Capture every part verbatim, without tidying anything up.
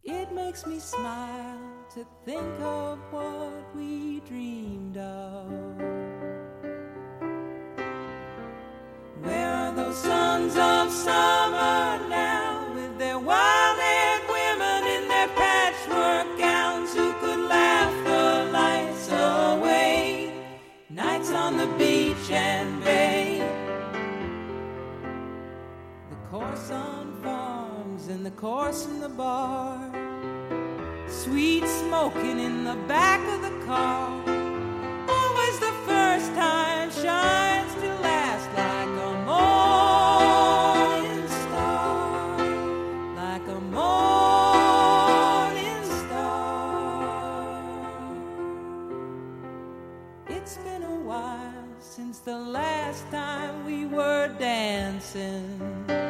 It makes me smile to think of what we dreamed of. Where are those sons of summer now, with their wild-haired women in their patchwork gowns, who could laugh the lights away, nights on the beach and bay, the course on farms and the course in the bar, sweet smoking in the back of the car. Always the first time shines to last, like a morning star, like a morning star. It's been a while since the last time we were dancing.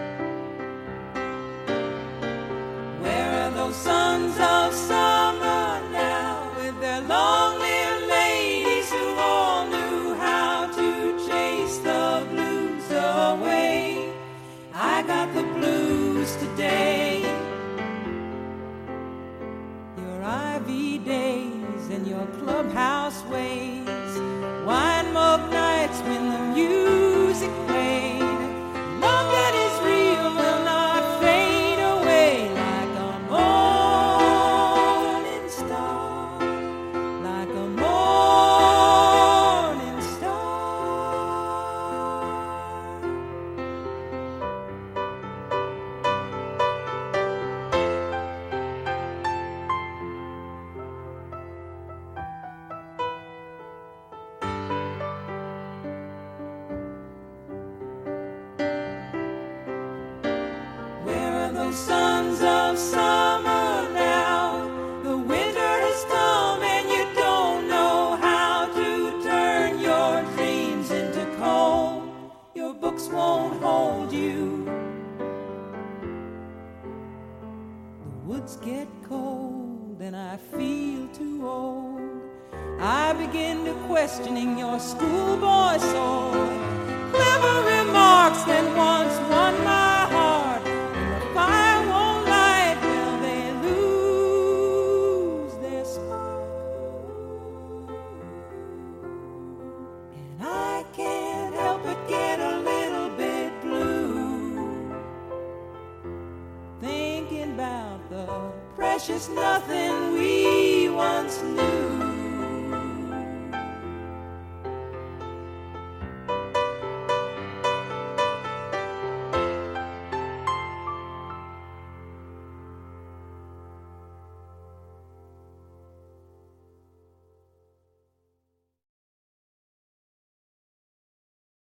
Where are those sons of summer now, with their long-lived ladies who all knew how to chase the blues away? I got the blues today. Your Ivy days and your clubhouse ways, wine mug nights when the music played, love that is real will not fade away, like a morning star, like a morning Where are those sons of summer now? The winter has come and you don't know how to turn your dreams into coal. Your books won't hold you. The woods get cold and I feel too old. I begin to questioning your schoolboy soul. Clever remarks that once won my heart, when the fire won't light, will they lose their spark? And I can't help but get a little bit blue, thinking about the precious nothing we once knew.